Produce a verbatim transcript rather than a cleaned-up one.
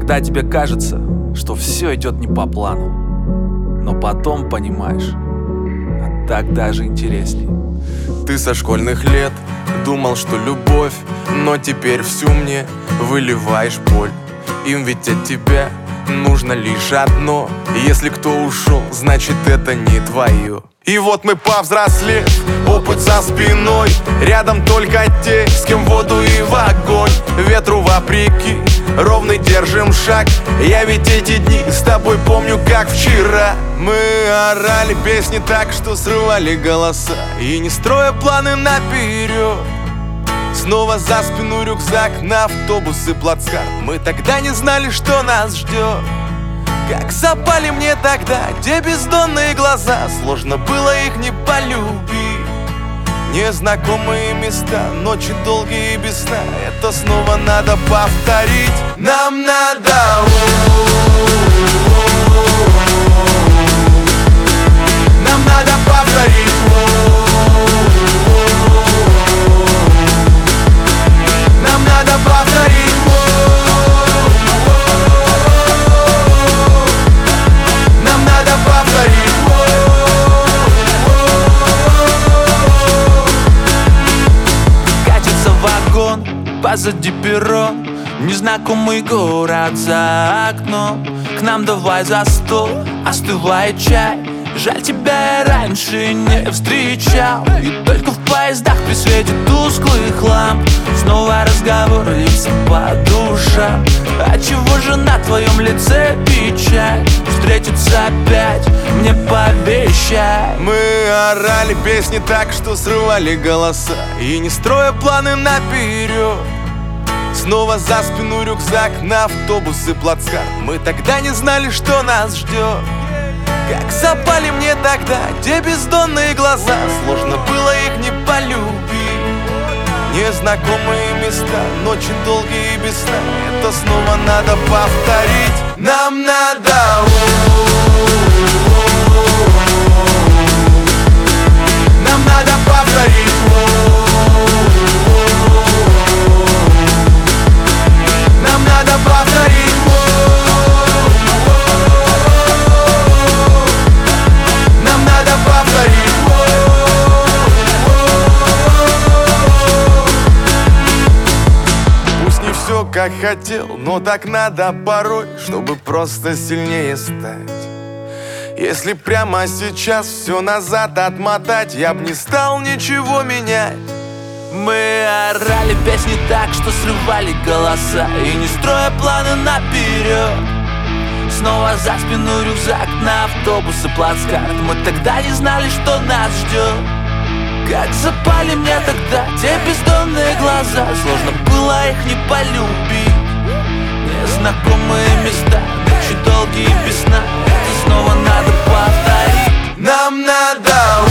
Иногда тебе кажется, что все идет не по плану, но потом понимаешь, а так даже интересней. Ты со школьных лет думал, что любовь, но теперь всю мне выливаешь боль. Им ведь от тебя нужно лишь одно. Если кто ушел, значит это не твое. И вот мы повзрослели, опыт за спиной. Рядом только те, с кем в воду и в огонь. Ветру вопреки, ровно держим шаг. Я ведь эти дни с тобой помню как вчера. Мы орали песни так, что срывали голоса, и не строя планы наперед. Снова за спину рюкзак, на автобус и плацкарт. Мы тогда не знали, что нас ждет. Как запали мне тогда те бездонные глаза, сложно было их не полюбить. Незнакомые места, ночи долгие и без сна, это снова надо повторить. Нам надо Нам надо повторить. Нам надо повторить. Нам надо повторить. Катится вагон, позади перрон, незнакомый город за окном. К нам давай за стол, остывает чай. Жаль, тебя я раньше не встречал. И только в поездах при свете тусклых ламп снова разговор, лица по душам. А чего же на твоем лице печаль? Встретиться опять мне пообещай. Мы орали песни так, что срывали голоса, и не строя планы наперед. Снова за спину рюкзак, на автобус и плацкарт. Мы тогда не знали, что нас ждет. Как запали мне тогда те бездонные глаза, сложно было их не полюбить. Незнакомые места, ночи долгие и без сна, это снова надо повторить. Нам надо Нам надо повторить. Нам надо повторить. Нам надо повторить. Пусть не все как хотел, но так надо порой, чтобы просто сильнее стать. Если прямо сейчас все назад отмотать, я б не стал ничего менять. Мы орали песни так, что срывали голоса, и не строя планы наперед. Снова за спину рюкзак, на автобус и плацкарт. Мы тогда не знали, что нас ждет. Как запали мне тогда те бездонные глаза, сложно было их не полюбить. Незнакомые места, ночи долгие без сна, это снова надо повторить. Нам надо